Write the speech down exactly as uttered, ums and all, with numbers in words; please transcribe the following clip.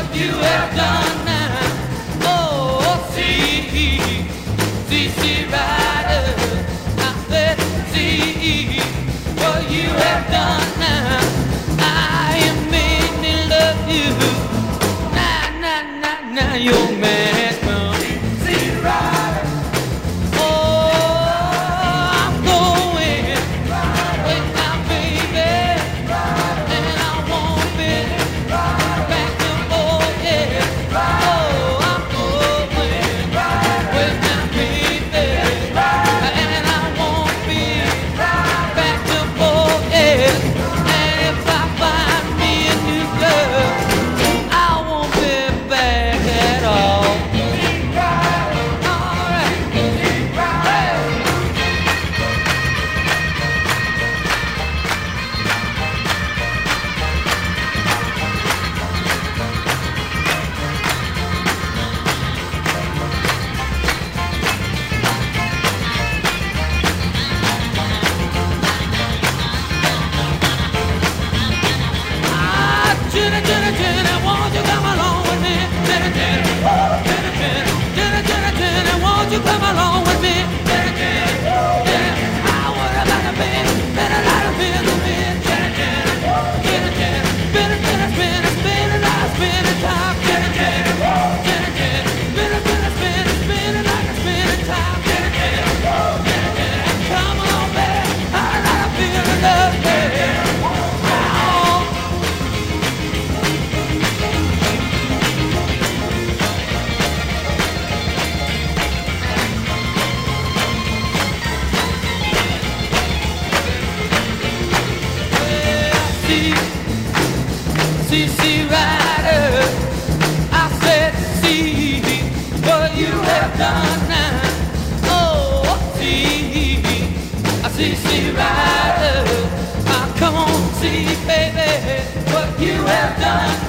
you have done now. Oh, see, see, see, rider. I said, see what you have done now. I am made me love you. Nah, nah, nah, nah, your man come. See, rider. Come along with me, Jenny, Jenny, yeah. I would have got a bed, better light a bit of bed, Jenny, Jenny, Jenny, Jenny, spin it, spin it, spin it, spin it, I spin it top, Jenny, Jenny, Jenny, Jenny, spin it, spin it, spin it, spin it like a spin it top, Jenny, Jenny, Jenny, Jenny, come on, baby, I like a feel of love, baby. See, see, rider, I said, see what you have done now. Oh, see, I see, see, rider, now come on, see, baby, what you have done.